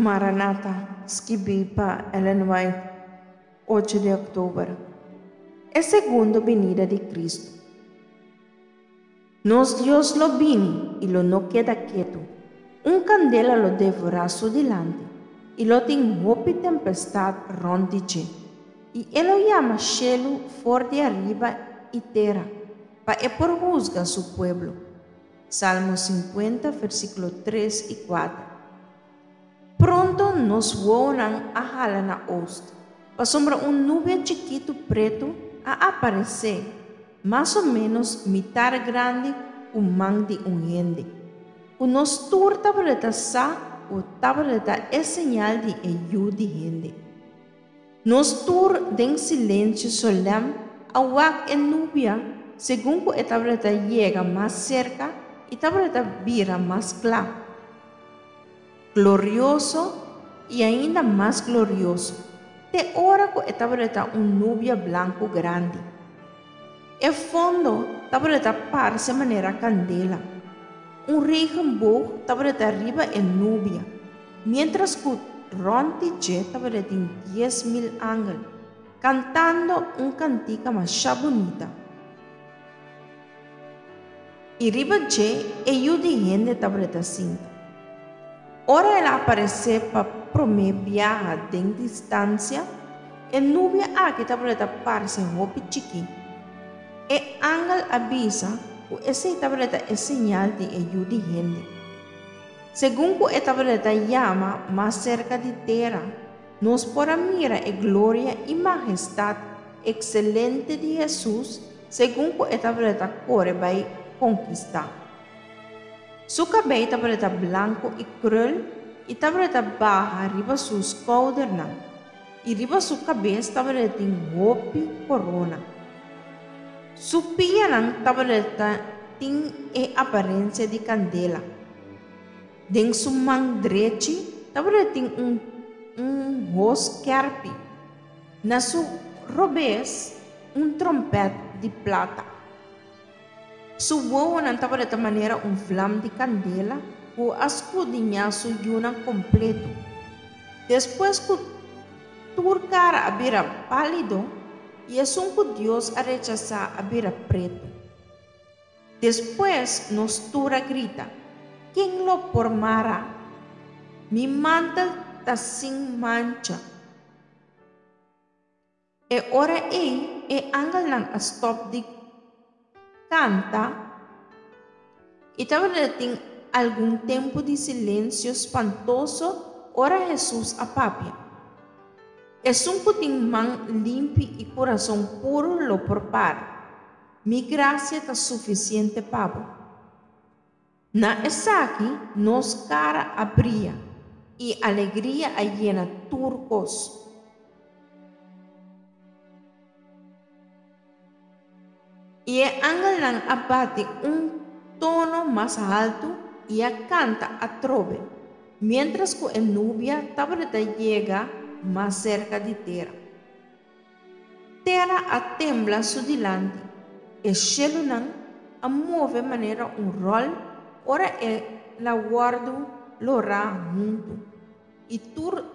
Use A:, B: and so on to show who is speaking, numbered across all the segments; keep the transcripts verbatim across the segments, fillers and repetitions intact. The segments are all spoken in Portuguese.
A: Maranata, Skibipa, Ellen White, ocho de octubre. É segunda venida de Cristo. Nos Dios lo vini y lo no queda quieto. Un candela lo devora su delante y lo tin hopi tempestad rondiche. Y él lo llama cielo for de arriba y terra, pa e por juzga su pueblo. Salmo cincuenta, versículo tres y cuatro. Pronto nos voan a jalar na ost, pa sombra un nube chiquito preto a aparecer, más o menos mitad grande un man de un gente. Unos tur tableta sa o tableta é señal de eu de gente. Nos tur den silêncio solemne a wak en nubia, según que a tableta llega más cerca y tableta vira más claro. Glorioso y ainda más glorioso, de hora que tableta un nubia blanco grande. El fondo tableta parece manera candela. Un regenboog tableta arriba en nubia, mientras que rontiche tableta en diez mil ángeles, cantando un cantica más bonita. Y arriba je ello de gente tableta cinta. Ora ela aparece para prometer viajar de distância, e nubia aqui tableta parece hopi chiqui. E ángel avisa que essa tableta é señal de ajuda de gente. Según que a tableta llama mais cerca de terra, nos podemos mirar a glória e majestade excelente de Jesus, según que a tableta corre vai conquistar. Su cabello tableta blanco y cruel y tableta baja arriba sus caudernas y arriba su cabeza tableta en hopi corona. Su pianan tableta tiene apariencia de candela. Den su man drechi tableta un un ros carpi. Na su robes un trompete de plata. Su voa não estava de maneira um flame de candela, o escudinha su yuna completo. Depois que tur cara abira pálido, e é um que Deus a rechazar abira preto. Depois nos tura grita, quem lo formará? Mi mantel está sem mancha. E ora ei, e angel lang a stop de canta e talvez tem algum tempo de silêncio espantoso, ora Jesus apapia. É um que tem mão limpa e coração puro lo prepara. Mi graça está suficiente para. Na essa aqui, nos cara abria e alegria a llena turcos. E a ángel abate um tono mais alto e a canta a trove, mientras que a nubia tableta chega mais cerca de terra. Terra a tembla su delante, e cielo não a move maneira um rol, ora é la guardo lora junto, e tur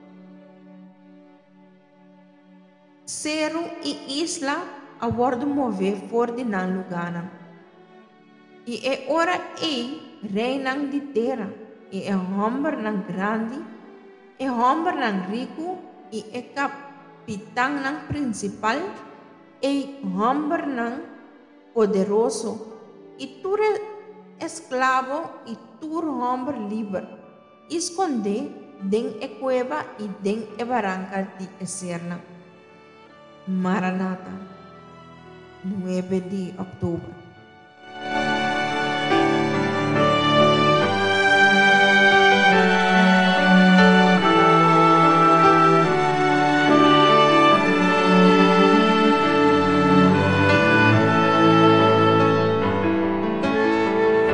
A: cero e isla a bordo mover for de nan lugana. E é ora ei reinang de terra, e é homem nan grande, é homem nan rico, e é capitão nan principal, e homem nan poderoso, e tur esclavo, e tur homem livre, esconde den e cueva e den e barranca de eserna. Maranata. nueve de octubre.